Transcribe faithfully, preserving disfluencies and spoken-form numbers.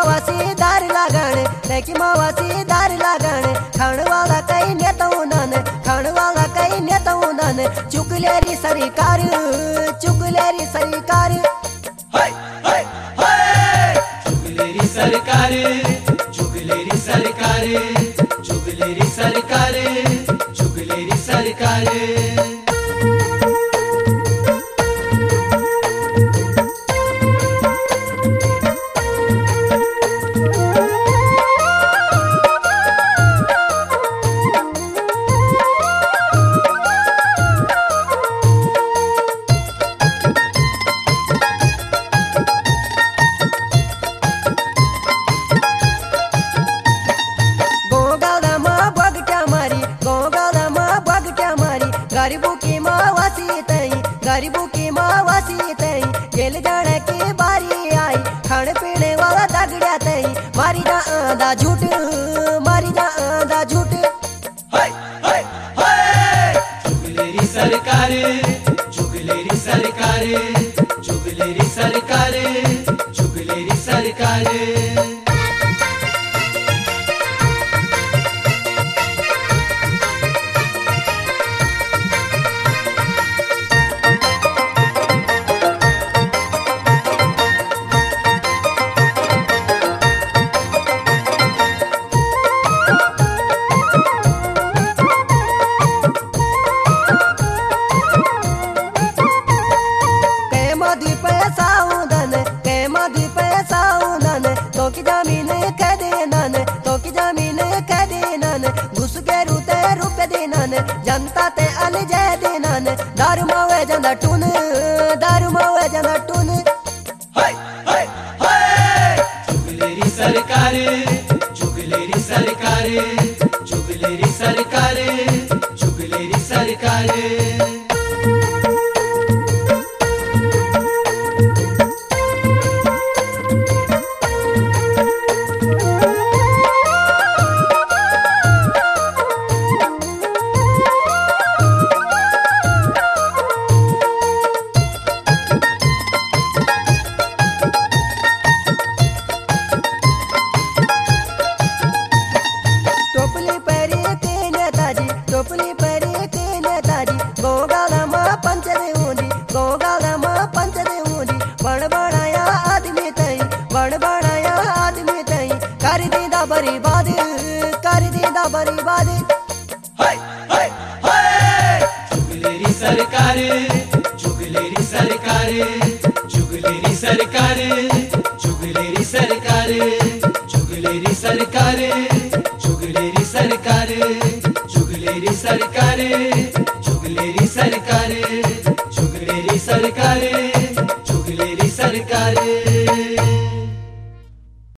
मावासी दार लागण लेकी मावासी दार लागण खाण वाला कई नेता उनन खाण वाला कई नेता उनन चुकलेरी सरकार चुकलेरी सरकार हाय हाय हाय चुगलेरी सरकार चुगलेरी सरकार चुगलेरी सरकार चुगलेरी सरकार गरीबों की मावासी तई गरीबों की मावासी तई जेल जाने की बारी आई खाने पीने वाला दगड़िया तई मारी जा आधा झूठ मारी जा आधा झूठ हाय हाय हाय चुगलेरी सरकार चुगलेरी सरकार चुगलेरी सरकार चुगलेरी सरकार तो की जमीन कह देनन तो की जमीन कह देनन घुस के रूते रुपए देनन जनता ते अल जय देनन दारू मावे जंदा टून दारू मावे जंदा टून हाय हाय हाय चुगलेरी सरकार चुगलेरी सरकार चुगलेरी सरकार चुगलेरी सरकार टोपली परी के नेताजी टोपली परी के नेताजी गोगाला माँ पंच देऊंगी गोगाला माँ पंच देऊंगी बड़ बड़ाया आदमी तई बड़ बड़ाया आदमी तई कर दीदा बर्बाद कर दीदा बर्बाद हाय हाय हाय चुगलेरी सरकार चुगलेरी सरकार चुगलेरी सरकार चुगलेरी सरकार चुगलेरी सरकार चुगलेरी सरकार चुगलेरी सरकार चुगलेरी सरकार चुगलेरी सरकार चुगलेरी सरकार